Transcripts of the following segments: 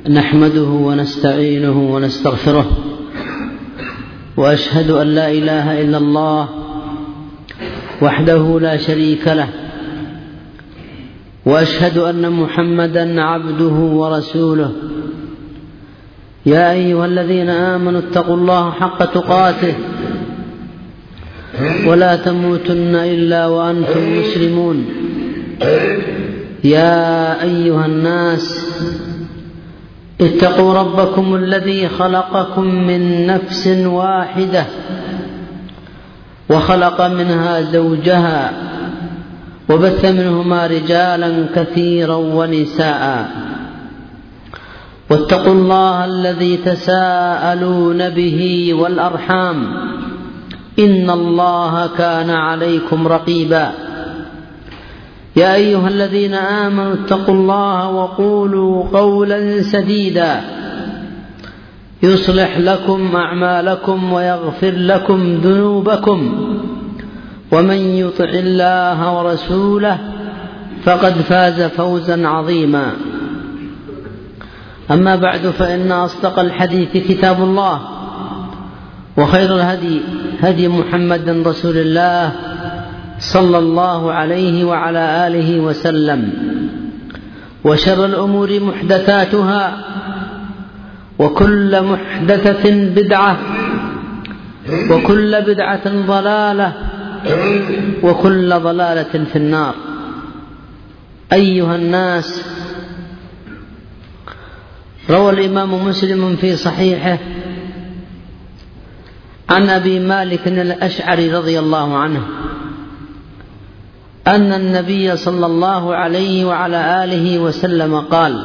نحمده ونستعينه ونستغفره، وأشهد أن لا إله إلا الله وحده لا شريك له، وأشهد أن محمدا عبده ورسوله. يا أيها الذين آمنوا اتقوا الله حق تقاته ولا تموتن إلا وأنتم مسلمون. يا أيها الناس اتقوا ربكم الذي خلقكم من نفس واحدة وخلق منها زوجها وبث منهما رجالا كثيرا ونساء، واتقوا الله الذي تساءلون به والأرحام إن الله كان عليكم رقيبا. يا أيها الذين آمنوا اتقوا الله وقولوا قولا سديدا يصلح لكم أعمالكم ويغفر لكم ذنوبكم، ومن يطع الله ورسوله فقد فاز فوزا عظيما. أما بعد، فإن أصدق الحديث كتاب الله، وخير الهدي هدي محمد رسول الله صلى الله عليه وعلى آله وسلم، وشر الأمور محدثاتها، وكل محدثة بدعة، وكل بدعة ضلالة، وكل ضلالة في النار. أيها الناس، روى الإمام مسلم في صحيحه عن أبي مالك الأشعري رضي الله عنه أن النبي صلى الله عليه وعلى آله وسلم قال: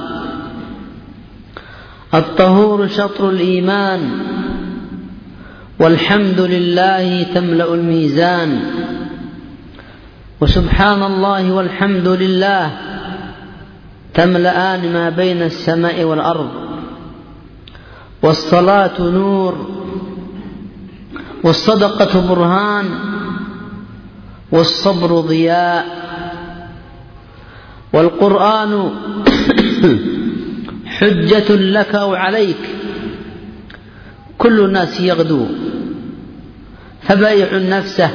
الطهور شطر الإيمان، والحمد لله تملأ الميزان، وسبحان الله والحمد لله تملأان ما بين السماء والأرض، والصلاة نور، والصدقة برهان، والصبر ضياء، والقرآن حجة لك أو عليك. كل الناس يغدو، فبايع نفسه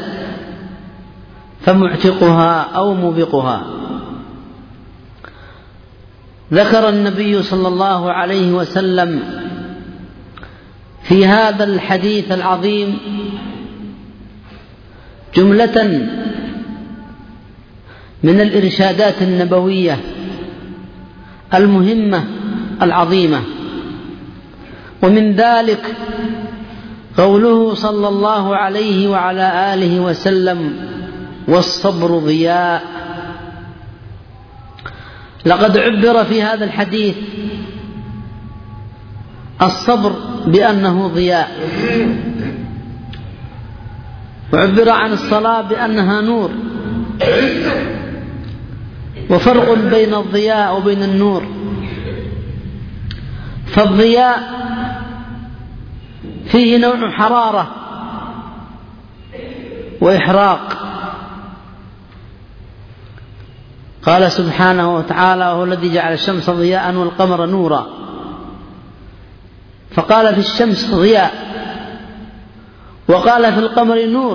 فمعتقها أو موبقها. ذكر النبي صلى الله عليه وسلم في هذا الحديث العظيم جملة من الإرشادات النبوية المهمة العظيمة، ومن ذلك قوله صلى الله عليه وعلى آله وسلم: والصبر ضياء. لقد عبر في هذا الحديث الصبر بأنه ضياء، وعبر عن الصلاة بأنها نور، وفرق بين الضياء وبين النور. فالضياء فيه نوع حرارة وإحراق. قال سبحانه وتعالى: وهو الذي جعل الشمس ضياء والقمر نورا. فقال في الشمس ضياء، وقال في القمر نور.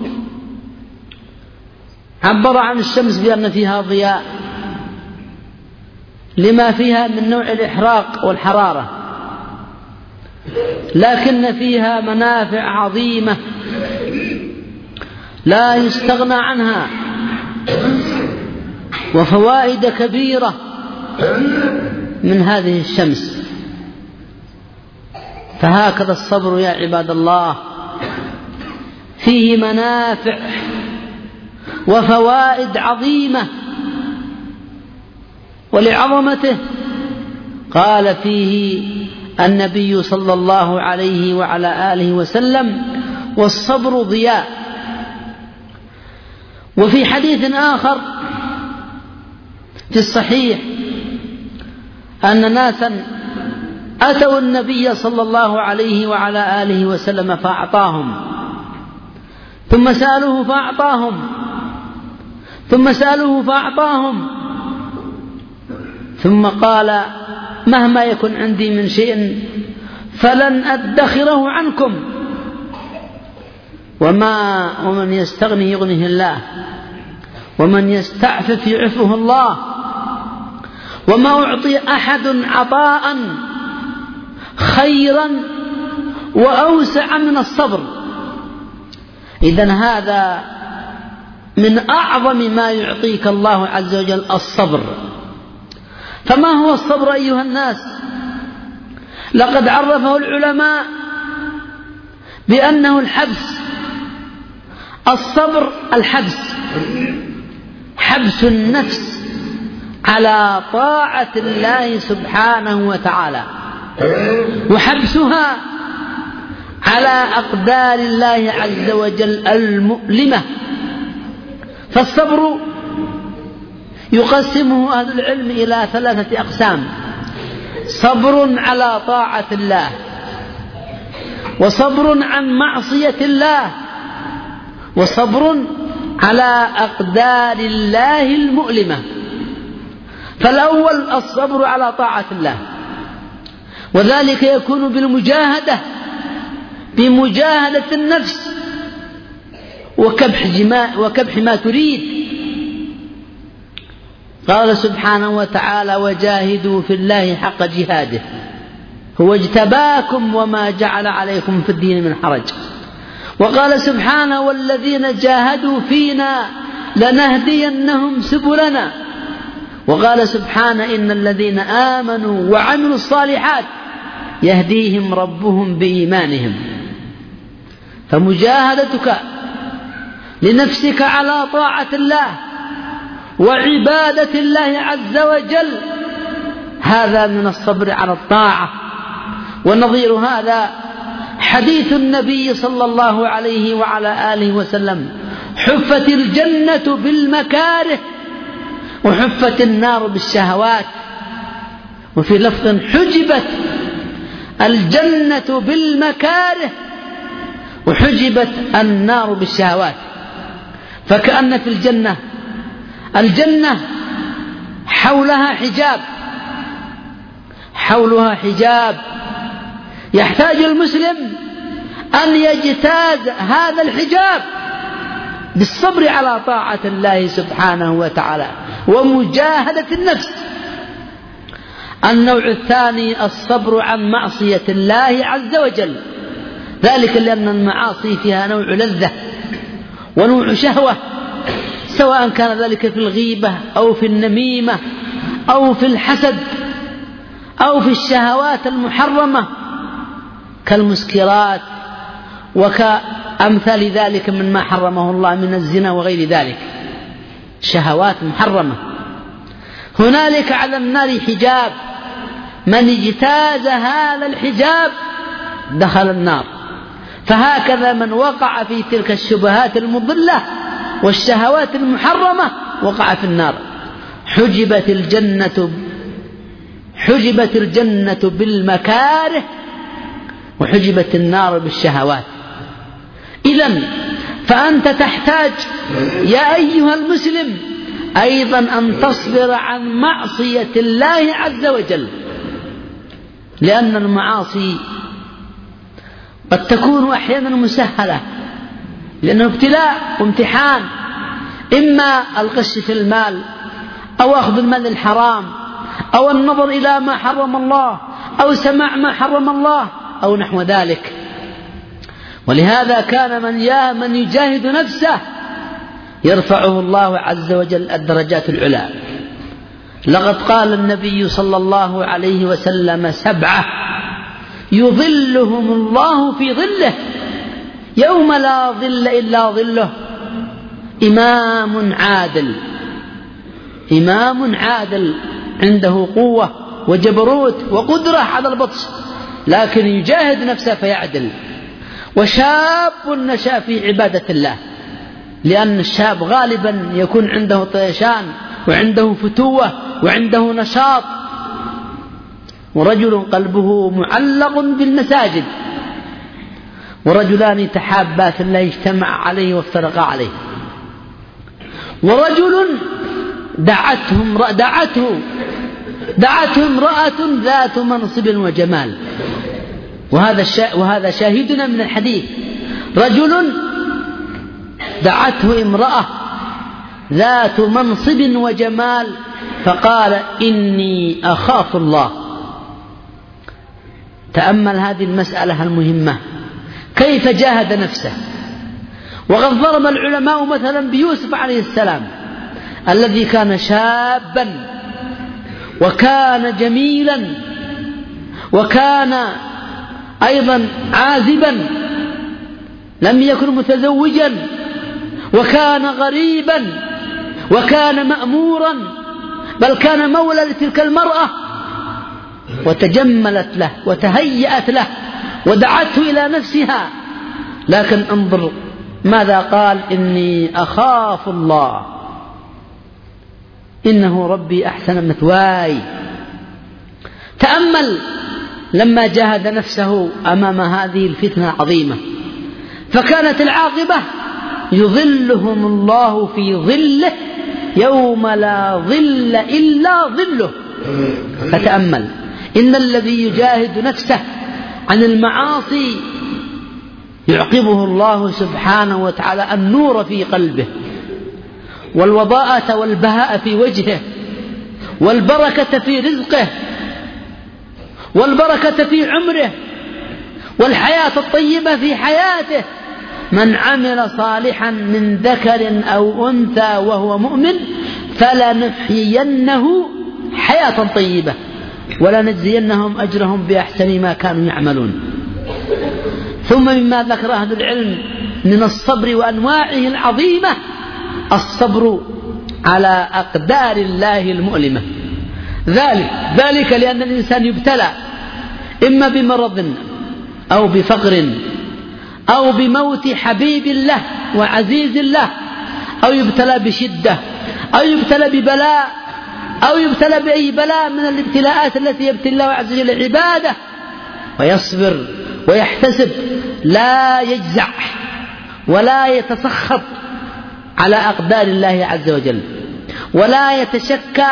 عبر عن الشمس بأن فيها ضياء لما فيها من نوع الإحراق والحرارة، لكن فيها منافع عظيمة لا يستغنى عنها، وفوائد كبيرة من هذه الشمس. فهكذا الصبر يا عباد الله، فيه منافع وفوائد عظيمة. ولعظمته قال فيه النبي صلى الله عليه وعلى آله وسلم: والصبر ضياء. وفي حديث آخر في الصحيح أن ناسا أتوا النبي صلى الله عليه وعلى آله وسلم فأعطاهم، ثم سألوه فأعطاهم، ثم سألوه فأعطاهم، ثم قال: مهما يكن عندي من شيء فلن أدخره عنكم، ومن يستغني يغنيه الله، ومن يستعفف يعفه الله، وما أعطي أحد عطاء خيرا وأوسع من الصبر. إذن هذا من أعظم ما يعطيك الله عز وجل الصبر. فما هو الصبر أيها الناس؟ لقد عرفه العلماء بأنه الحبس. الصبر الحبس، حبس النفس على طاعة الله سبحانه وتعالى، وحبسها على أقدار الله عز وجل المؤلمة. فالصبر يقسمه أهل العلم إلى 3 أقسام: صبر على طاعة الله، وصبر عن معصية الله، وصبر على أقدار الله المؤلمة. فالأول الصبر على طاعة الله، وذلك يكون بالمجاهدة، بمجاهدة النفس وكبح ما تريد. قال سبحانه وتعالى: وجاهدوا في الله حق جهاده هو اجتباكم وما جعل عليكم في الدين من حرج. وقال سبحانه: والذين جاهدوا فينا لنهدينهم سبلنا. وقال سبحانه: إن الذين آمنوا وعملوا الصالحات يهديهم ربهم بإيمانهم. فمجاهدتك لنفسك على طاعة الله وعبادة الله عز وجل هذا من الصبر على الطاعة. ونظير هذا حديث النبي صلى الله عليه وعلى آله وسلم: حفت الجنة بالمكاره وحفت النار بالشهوات. وفي لفظ: حجبت الجنة بالمكاره وحجبت النار بالشهوات. فكأن في الجنة حولها حجاب يحتاج المسلم أن يجتاز هذا الحجاب بالصبر على طاعة الله سبحانه وتعالى ومجاهدة النفس. النوع الثاني الصبر عن معصية الله عز وجل، ذلك لأن المعاصي فيها نوع لذة ونوع شهوة، سواء كان ذلك في الغيبة أو في النميمة أو في الحسد أو في الشهوات المحرمة كالمسكرات وكأمثال ذلك مما حرمه الله من الزنا وغير ذلك، شهوات محرمة. هنالك على النار حجاب، من اجتاز هذا الحجاب دخل النار. فهكذا من وقع في تلك الشبهات المضلة والشهوات المحرمة وقع في النار. حجبت الجنة بالمكاره وحجبت النار بالشهوات. إذن فأنت تحتاج يا أيها المسلم أيضا أن تصبر عن معصية الله عز وجل، لأن المعاصي قد تكون أحيانا مسهلة، لأنه ابتلاء وامتحان، إما الغش في المال أو أخذ المال الحرام أو النظر إلى ما حرم الله أو سماع ما حرم الله أو نحو ذلك. ولهذا كان من يجاهد نفسه يرفعه الله عز وجل الدرجات العلى. لقد قال النبي صلى الله عليه وسلم: 7 يظلهم الله في ظله يوم لا ظل إلا ظله: إمام عادل عنده قوة وجبروت وقدرة على البطش لكن يجاهد نفسه فيعدل، وشاب نشأ في عبادة الله، لأن الشاب غالبا يكون عنده طيشان وعنده فتوة وعنده نشاط، ورجل قلبه معلق بالمساجد، ورجلان تحابا في الله اجتمع عليه وافترقا عليه، ورجل دعته دعته امرأة ذات منصب وجمال. وهذا شاهدنا من الحديث. رجل دعته امرأة ذات منصب وجمال فقال إني أخاف الله. تأمل هذه المسألة المهمة، كيف جاهد نفسه. وقد ضرب العلماء مثلا بيوسف عليه السلام الذي كان شابا وكان جميلا وكان أيضا عازبا، لم يكن متزوجا، وكان غريبا، وكان مأمورا، بل كان مولى لتلك المرأة، وتجملت له وتهيأت له ودعته إلى نفسها. لكن انظر ماذا قال: إني أخاف الله إنه ربي أحسن مثواي. تأمل لما جاهد نفسه أمام هذه الفتنة العظيمة، فكانت العاقبة: يظلهم الله في ظله يوم لا ظل إلا ظله. فتأمل، إن الذي يجاهد نفسه عن المعاصي يعقبه الله سبحانه وتعالى النور في قلبه، والوضاءة والبهاء في وجهه، والبركة في رزقه، والبركة في عمره، والحياة الطيبة في حياته. من عمل صالحا من ذكر أو أنثى وهو مؤمن فلنحيينه حياة طيبة ولنجزينهم أجرهم بأحسن ما كانوا يعملون. ثم مما ذكر أهل العلم من الصبر وأنواعه العظيمة الصبر على أقدار الله المؤلمة. ذلك لأن الإنسان يبتلى إما بمرض أو بفقر أو بموت حبيب الله وعزيز الله، أو يبتلى بشدة، أو يبتلى ببلاء، أو يبتلى بأي بلاء من الابتلاءات التي يبتلي الله عز وجل عباده، ويصبر ويحتسب، لا يجزع ولا يتسخط على أقدار الله عز وجل، ولا يتشكى.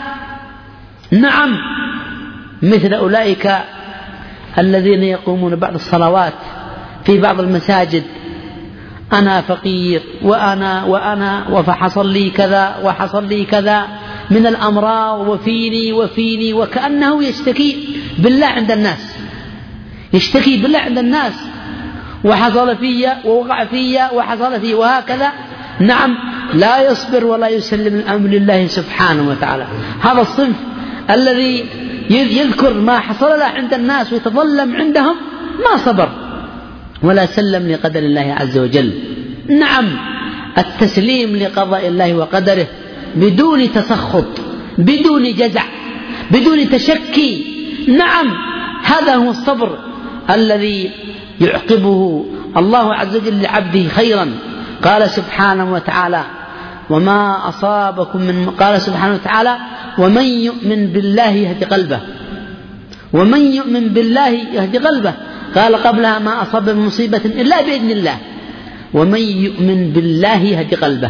نعم، مثل أولئك الذين يقومون بعض الصلوات في بعض المساجد: أنا فقير وأنا وفحصل لي كذا وحصل لي كذا من الأمراض وفيني، وكأنه يشتكي بالله عند الناس، يشتكي بالله عند الناس، وحصل في ووقع في وحصل في وهكذا. نعم، لا يصبر ولا يسلم الأمر لله سبحانه وتعالى. هذا الصنف الذي يذكر ما حصل له عند الناس ويتظلم عندهم ما صبر ولا سلم لقدر الله عز وجل. نعم، التسليم لقضاء الله وقدره بدون تسخط، بدون جزع، بدون تشكي. نعم، هذا هو الصبر الذي يعقبه الله عز وجل لعبده خيرا. قال سبحانه وتعالى: وما أصابكم من قال سبحانه وتعالى: ومن يؤمن بالله يهدي قلبه. ومن يؤمن بالله يهدي قلبه. قال قبلها: ما أصاب من مصيبة إلا بإذن الله. ومن يؤمن بالله يهدي قلبه.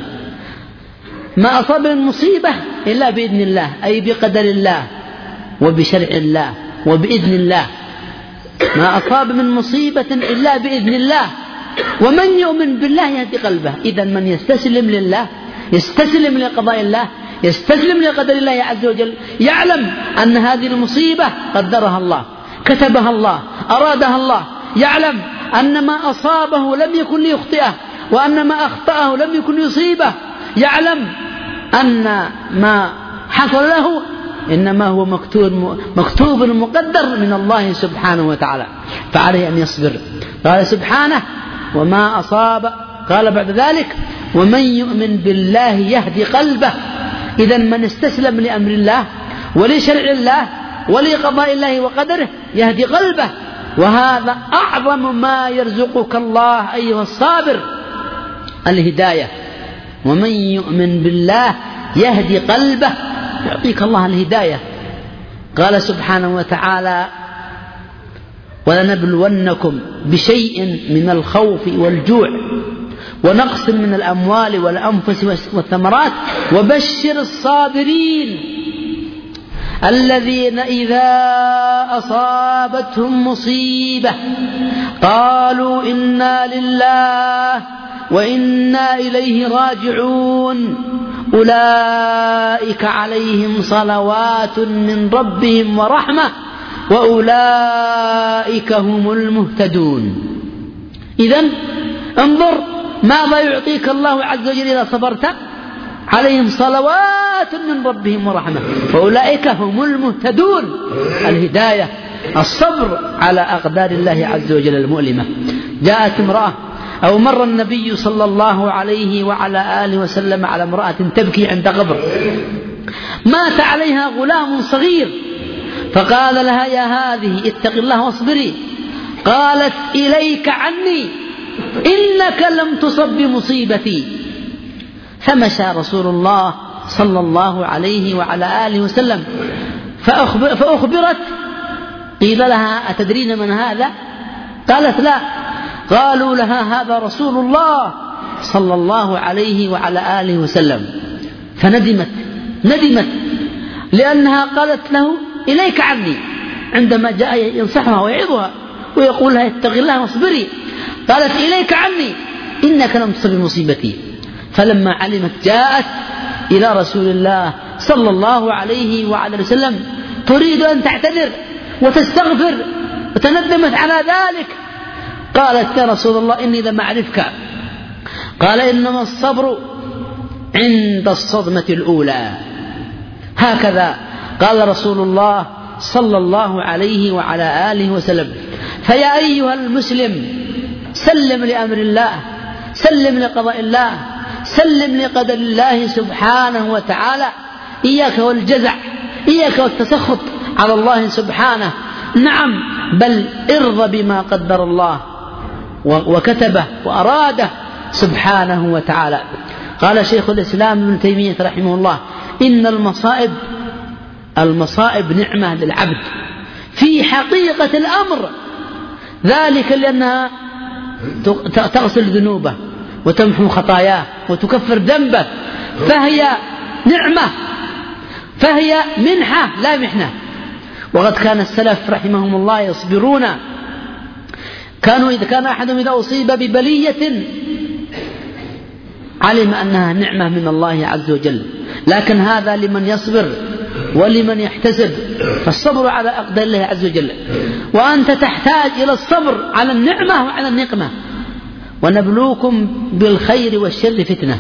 ما أصاب من مصيبة إلا بإذن الله، أي بقدر الله وبشرع الله وبإذن الله. ما أصاب من مصيبة إلا بإذن الله. ومن يؤمن بالله يهدي قلبه. إذن من يستسلم لله، يستسلم لقضاء الله، يستسلم لقدر الله عز وجل، يعلم أن هذه المصيبة قدرها الله، كتبها الله، أرادها الله، يعلم أن ما أصابه لم يكن ليخطئه، وأن ما أخطأه لم يكن ليصيبه، يعلم أن ما حصل له إنما هو مكتوب مقدر من الله سبحانه وتعالى، فعليه أن يصبر. قال سبحانه: وما أصاب. قال بعد ذلك: ومن يؤمن بالله يهدي قلبه. إذن من استسلم لأمر الله ولشرع الله ولقضاء الله وقدره يهدي قلبه، وهذا أعظم ما يرزقك الله أيها الصابر، الهداية. ومن يؤمن بالله يهدي قلبه، يعطيك الله الهداية. قال سبحانه وتعالى: ولنبلونكم بشيء من الخوف والجوع ونقص من الأموال والأنفس والثمرات وبشر الصابرين الذين إذا أصابتهم مصيبة قالوا إنا لله وإنا إليه راجعون أولئك عليهم صلوات من ربهم ورحمة وأولئك هم المهتدون. إذن انظر ماذا يعطيك الله عز وجل إذا صبرت: عليهم صلوات من ربهم ورحمة وأولئك هم المهتدون. الهداية الصبر على أقدار الله عز وجل المؤلمة. جاءت امرأة أو مر النبي صلى الله عليه وعلى آله وسلم على امرأة تبكي عند قبر مات عليها غلام صغير، فقال لها: يا هذه اتق الله واصبري. قالت: إليك عني إنك لم تصب بمصيبتي. فمشى رسول الله صلى الله عليه وعلى آله وسلم فأخبرت. قيل لها: أتدرين من هذا؟ قالت: لا. قالوا لها: هذا رسول الله صلى الله عليه وعلى آله وسلم. ندمت لأنها قالت له: إليك عني، عندما جاء ينصحها ويعظها ويقول لها: اتق الله واصبري. قالت: إليك عني إنك لم تصب بمصيبتي. فلما علمت جاءت إلى رسول الله صلى الله عليه وعلى وسلم تريد أن تعتذر وتستغفر وتندمت على ذلك. قالت: يا رسول الله إني لم أعرفك. قال: إنما الصبر عند الصدمة الأولى. هكذا قال رسول الله صلى الله عليه وعلى آله وسلم. فيا أيها المسلم، سلم لأمر الله، سلم لقضاء الله، سلم لقدر الله سبحانه وتعالى. إياك والجزع، إياك والتسخط على الله سبحانه. نعم، بل ارضى بما قدر الله وكتبه وأراده سبحانه وتعالى. قال شيخ الإسلام ابن تيمية رحمه الله: إن المصائب نعمة للعبد في حقيقة الأمر، ذلك لأنها تغسل ذنوبه وتمحو خطاياه وتكفر ذنبه، فهي نعمة، فهي منحة لا محنة. وقد كان السلف رحمهم الله يصبرون، إذا كان أحدهم إذا أصيب ببلية علم أنها نعمة من الله عز وجل، لكن هذا لمن يصبر ولمن يحتسب، فالصبر على أقدار الله عز وجل. وأنت تحتاج إلى الصبر على النعمة وعلى النقمة. ونبلوكم بالخير والشر فتنة،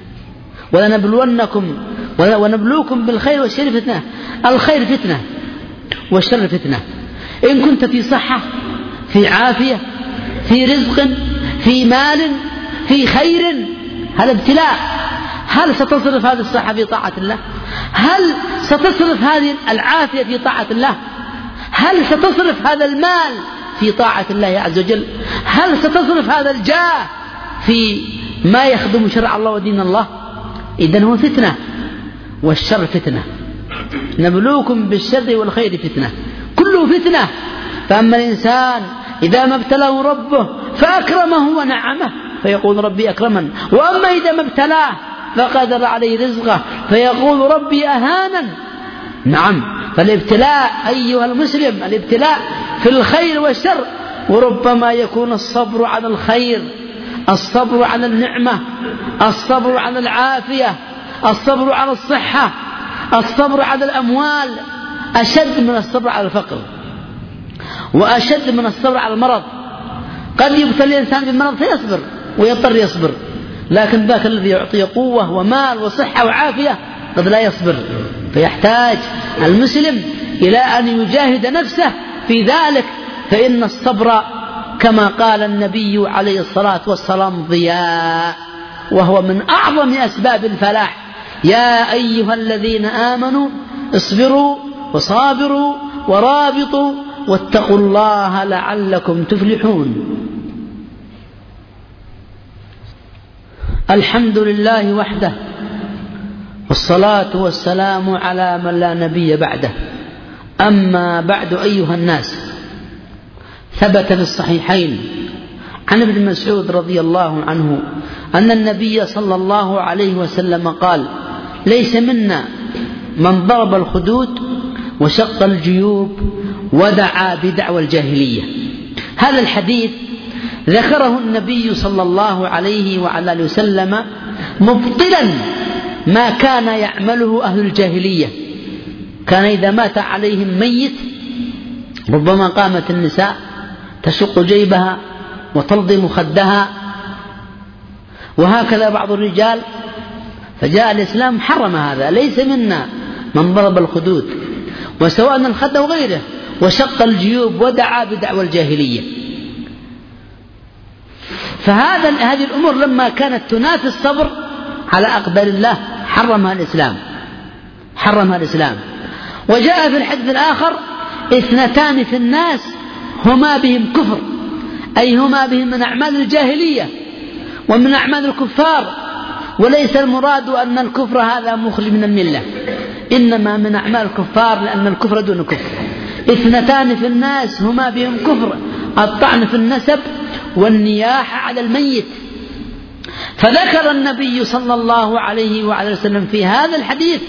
ونبلوكم بالخير والشر فتنة. الخير فتنة والشر فتنة. إن كنت في صحة، في عافية، في رزق، في مال، في خير، هذا ابتلاء. هل ستصرف هذه الصحة في طاعة الله؟ هل ستصرف هذه العافية في طاعة الله؟ هل ستصرف هذا المال في طاعة الله عز وجل؟ هل ستصرف هذا الجاه في ما يخدم شرع الله ودين الله؟ إذن هو فتنة، والشر فتنة. نبلوكم بالشر والخير فتنة، كله فتنة. فأما الإنسان إذا ما ابتلاه ربه فأكرمه ونعمه فيقول: ربي أكرمن. وأما إذا ما ابتلاه فقدر عليه رزقه فيقول: ربي أهانن. نعم، فالابتلاء أيها المسلم، الابتلاء في الخير والشر. وربما يكون الصبر على الخير، الصبر على النعمة، الصبر على العافية، الصبر على الصحة، الصبر على الأموال أشد من الصبر على الفقر، وأشد من الصبر على المرض. قد يبتلي الإنسان بالمرض فيصبر ويضطر يصبر، لكن ذاك الذي يعطي قوة ومال وصحة وعافية قد لا يصبر. فيحتاج المسلم إلى أن يجاهد نفسه في ذلك، فإن الصبر كما قال النبي عليه الصلاة والسلام ضياء، وهو من أعظم أسباب الفلاح. يا أيها الذين آمنوا اصبروا وصابروا ورابطوا واتقوا الله لعلكم تفلحون. الحمد لله وحده، والصلاة والسلام على من لا نبي بعده. أما بعد أيها الناس، ثبت في الصحيحين عن ابن مسعود رضي الله عنه أن النبي صلى الله عليه وسلم قال: ليس منا من ضرب الخدود وشق الجيوب ودعا بدعوى الجاهلية. هذا الحديث ذكره النبي صلى الله عليه وعلى آله وسلم مبطلا ما كان يعمله أهل الجاهلية. كان إذا مات عليهم ميت ربما قامت النساء تشق جيبها وتلضم خدها، وهكذا بعض الرجال. فجاء الإسلام حرم هذا، ليس منا من ضرب الخدود وسواء الخد أو غيره، وشق الجيوب ودعا بدعوى الجاهلية. فهذه الأمور لما كانت تنافي الصبر على أقدار الله حرمها الإسلام. وجاء في الحديث الآخر: 2 في الناس هما بهم كفر، أي هما بهم من أعمال الجاهلية ومن أعمال الكفار، وليس المراد أن الكفر هذا مخرج من الملة، إنما من أعمال الكفار، لأن الكفر دون كفر. 2 في الناس هما بهم كفر: الطعن في النسب والنياحة على الميت. فذكر النبي صلى الله عليه وعلى وسلم في هذا الحديث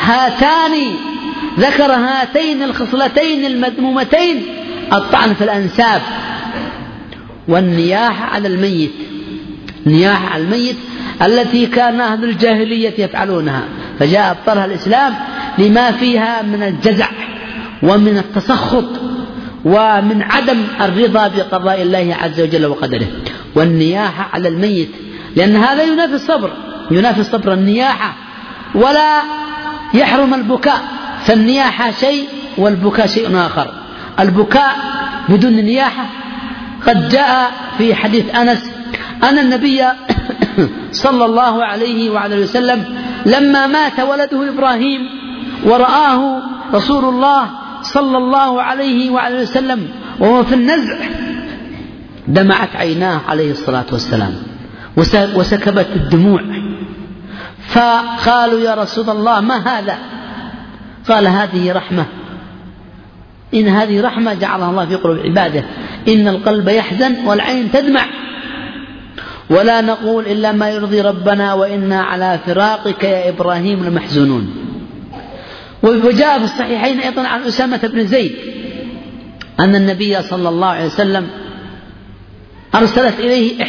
ذكر هاتين الخصلتين المذمومتين: الطعن في الأنساب والنياحة على الميت. النياحة على الميت التي كان أهل الجاهلية يفعلونها، فجاء أبطلها الإسلام لما فيها من الجزع ومن التسخط ومن عدم الرضا بقضاء الله عز وجل وقدره. والنياحة على الميت لأن هذا ينافي الصبر النياحة، ولا يحرم البكاء، فالنياحة شيء والبكاء شيء آخر. البكاء بدون نياحة قد جاء في حديث أنس أن النبي صلى الله عليه وعلى وسلم لما مات ولده إبراهيم ورآه رسول الله صلى الله عليه وعلى وسلم وهو في النزع دمعت عيناه عليه الصلاة والسلام وسكبت الدموع، فقالوا: يا رسول الله ما هذا؟ قال: هذه رحمة، إن هذه رحمة جعلها الله في قلوب عباده، إن القلب يحزن والعين تدمع، ولا نقول إلا ما يرضي ربنا وإنا على فراقك يا إبراهيم لمحزونون. وجاء في الصحيحين أيضا عن أسامة بن زيد أن النبي صلى الله عليه وسلم أرسلت إليه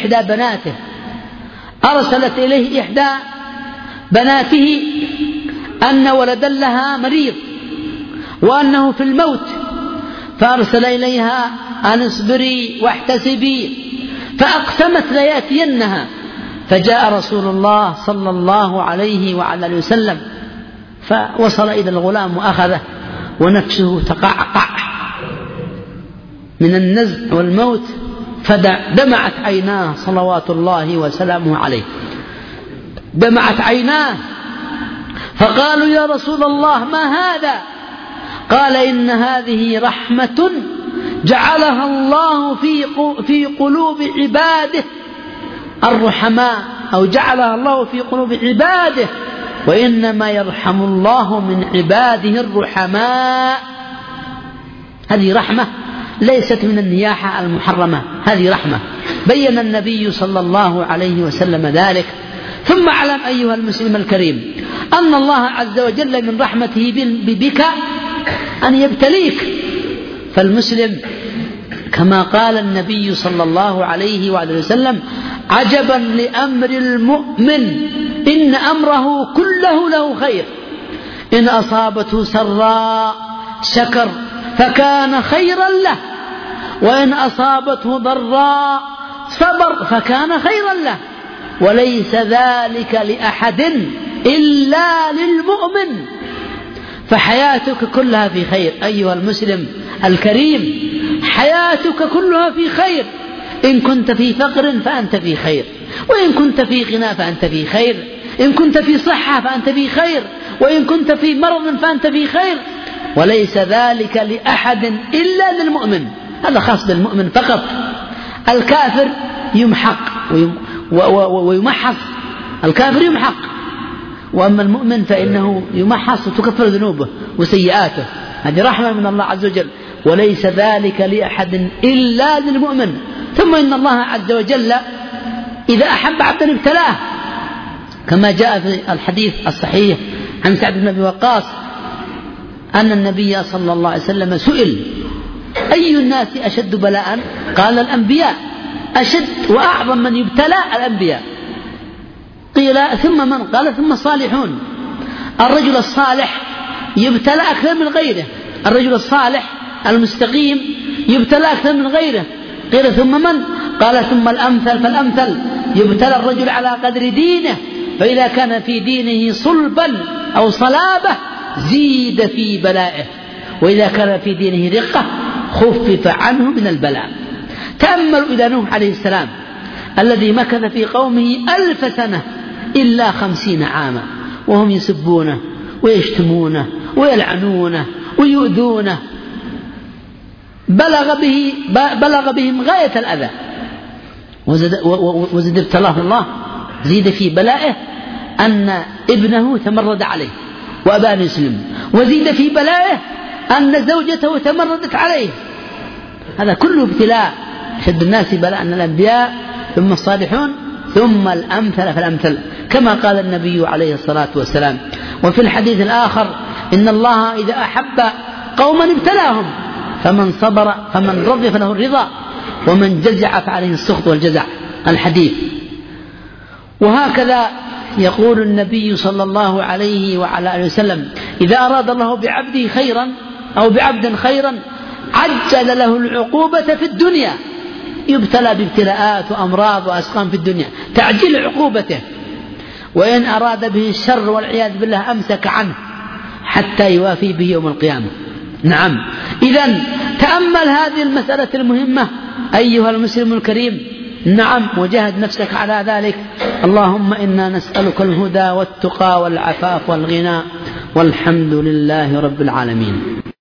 إحدى بناته أن ولدا لها مريض وأنه في الموت، فأرسل إليها أن اصبري واحتسبي، فأقسمت ليأتينها. فجاء رسول الله صلى الله عليه وعلى آله وسلم فوصل إلى الغلام وأخذه، ونفسه تقعقع من النزع والموت، فدمعت عيناه صلوات الله وسلامه عليه، دمعت عيناه. فقالوا: يا رسول الله ما هذا؟ قال: إن هذه رحمة جعلها الله في قلوب عباده الرحماء، أو جعلها الله في قلوب عباده، وإنما يرحم الله من عباده الرحماء. هذه رحمة ليست من النياحة المحرمة، هذه رحمة. بين النبي صلى الله عليه وسلم ذلك. ثم اعلم أيها المسلم الكريم أن الله عز وجل من رحمته بك أن يبتليك. فالمسلم كما قال النبي صلى الله عليه وآله وسلم: عجبا لأمر المؤمن إن أمره كله له خير، إن أصابته سراء شكر فكان خيرا له، وإن أصابته ضراء صبر فكان خيرا له، وليس ذلك لأحد إلا للمؤمن. فحياتك كلها في خير أيها المسلم الكريم، حياتك كلها في خير. إن كنت في فقر فأنت في خير، وإن كنت في غنى فأنت في خير، إن كنت في صحة فأنت في خير، وإن كنت في مرض فأنت في خير، وليس ذلك لأحد إلا للمؤمن. هذا خاص بالمؤمن فقط. الكافر يمحق ويمحص، الكافر يمحق، وأما المؤمن فإنه يمحص وتكفر ذنوبه وسيئاته. هذه رحمة من الله عز وجل، وليس ذلك لأحد إلا للمؤمن. ثم إن الله عز وجل إذا أحب عبدا ابتلاه، كما جاء في الحديث الصحيح عن سعد بن أبي وقاص أن النبي صلى الله عليه وسلم سئل: أي الناس أشد بلاء؟ قال: الأنبياء. أشد وأعظم من يبتلى الأنبياء. قيل: ثم من؟ قال: ثم الصالحون. الرجل الصالح يبتلى أكثر من غيره، الرجل الصالح المستقيم يبتلى أكثر من غيره. قيل: ثم من؟ قال: ثم الأمثل فالأمثل. يبتلى الرجل على قدر دينه، فإذا كان في دينه صلبا أو صلابة زيد في بلائه، وإذا كان في دينه رقة خفف عنه من البلاء. تأملوا إلى نوح عليه السلام الذي مكث في قومه 1000 سنة إلا 50 عاما وهم يسبونه ويشتمونه ويلعنونه ويؤذونه، بلغ بهم غاية الأذى، وزد ابتلاه الله، زيد في بلائه أن ابنه تمرد عليه وأبى أن يسلم، وزيد في بلائه أن زوجته تمردت عليه. هذا كله ابتلاء. شد الناس بلاء الأنبياء، ثم الصالحون، ثم الأمثل فالأمثل، كما قال النبي عليه الصلاة والسلام. وفي الحديث الآخر: إن الله إذا أحب قوما ابتلاهم، فمن صبر فمن رضي فله الرضا، ومن جزع فعليه السخط والجزع. الحديث. وهكذا يقول النبي صلى الله عليه وعلى آله وسلم: إذا أراد الله بعبده خيرا أو بعبد خيرا عجل له العقوبة في الدنيا، يبتلى بابتلاءات وأمراض وأسقام في الدنيا، تعجيل عقوبته. وإن أراد به الشر والعياذ بالله أمسك عنه حتى يوافي به يوم القيامة. نعم، إذن تأمل هذه المسألة المهمة أيها المسلم الكريم. نعم، وجاهد نفسك على ذلك. اللهم إنا نسألك الهدى والتقى والعفاف والغنى، والحمد لله رب العالمين.